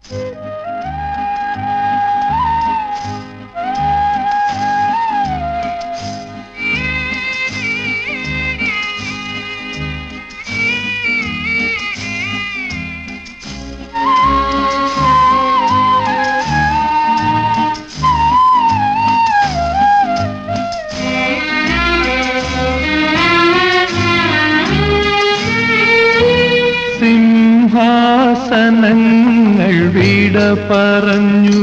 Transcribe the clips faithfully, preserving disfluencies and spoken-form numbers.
സിംഹാസനങ്ങൾ വിട പറഞ്ഞു,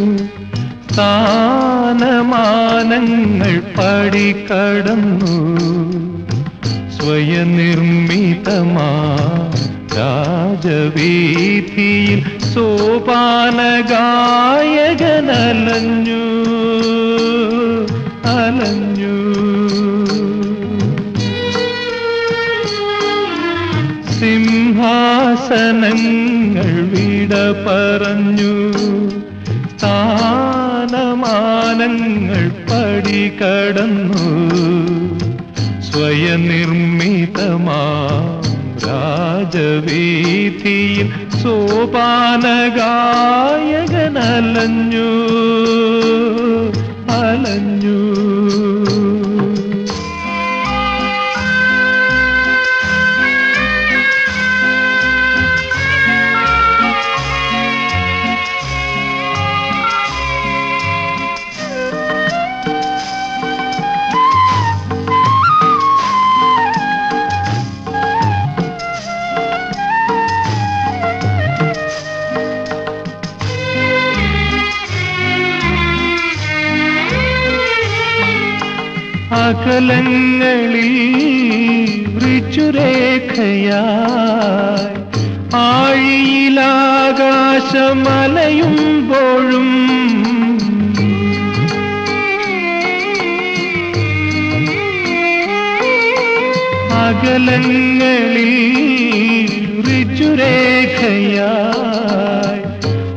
സ്ഥാനമാനങ്ങൾ പടികടന്നു, സ്വയനിർമ്മിതമാ രാജവീഥിയിൽ സോപാനഗായകനലഞ്ഞു അലഞ്ഞു. സിംഹാസനങ്ങൾ വിട പറഞ്ഞു, സ്ഥാനമാനങ്ങൾ പടികടന്നു, സ്വയനിർമ്മിതമാ രാജവീഥിയിൽ സോപാനഗായകനലഞ്ഞു അലഞ്ഞു. അകലങ്ങളിൽ ഋജുരേഖയായി ആഴിയിലാകാശമലയുമ്പോഴും അകലങ്ങളിൽ ഋജുരേഖയായി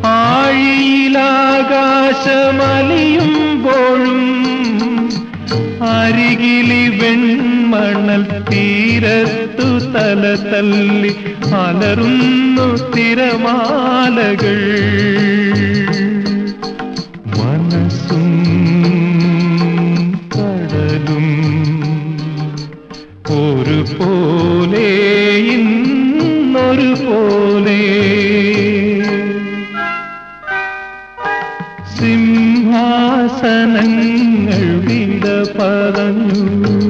ആഴിയിലാകാശമലയുമ്പോഴും അരികിലി വെൺമണൽ തീരത്തു തല തല്ലി അലറുന്നു തിരമാലകൾ. മനസ്സും കടലും ഒരുപോലെ ഇന്നൊരുപോലെ. സിംഹാസനങ്ങൾ വിട പറഞ്ഞു,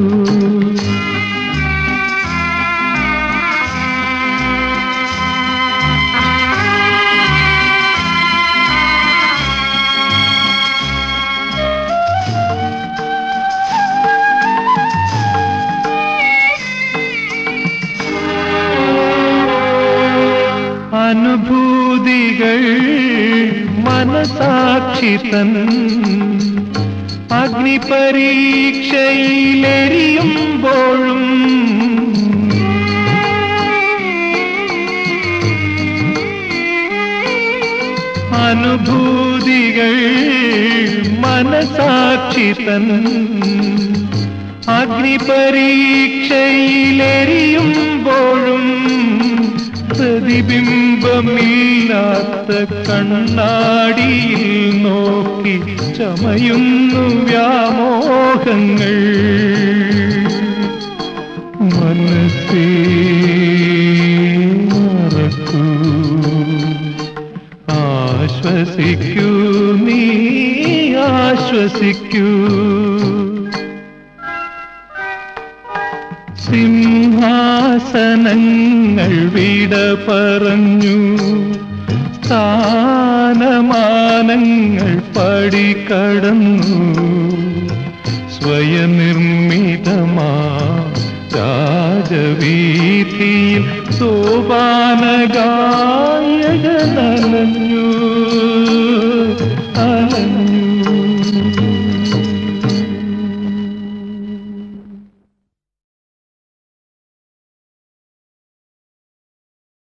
അനുഭൂതികൾ മനസാക്ഷി തൻ അഗ്നിപരീക്ഷയിലെരിയുമ്പോഴും അനുഭൂതികൾ മനസാക്ഷി തൻ അഗ്നിപരീക്ഷയിലെരിയുമ്പോഴും പ്രതിബിംബമില്ലാത്ത കണ്ണാടിയിൽ നോക്കി ചമയുന്നു വ്യാമോഹങ്ങൾ. മനസ്സേ മറക്കൂ, ആശ്വസിക്കൂ, നീ ആശ്വസിക്കൂ. സിംഹാസനങ്ങൾ വിട പറഞ്ഞു, സ്ഥാനമാനങ്ങൾ പടികടന്നു, സ്വയനിർമ്മിതമാ രാജവീഥിയിൽ സോപാനഗായകനലഞ്ഞു.